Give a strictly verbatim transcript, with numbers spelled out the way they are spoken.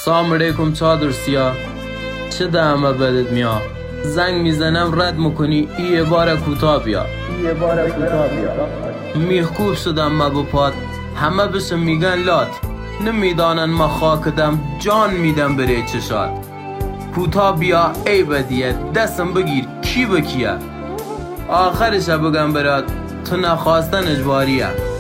سلام علیکم چادر سیا، چه دهمه بدت میاد؟ زنگ میزنم رد میکنی ایه بار کوتاه بیا ایه بار کوتاه بیا میخکوب شدم ما بپاد، همه بشه میگن لات، نمیدانن ما خاکدم جان میدم بره چشات. کوتاه بیا ای بدیه دستم بگیر کی به کیه، آخرش بگم برات تو نخواستن اجباریه.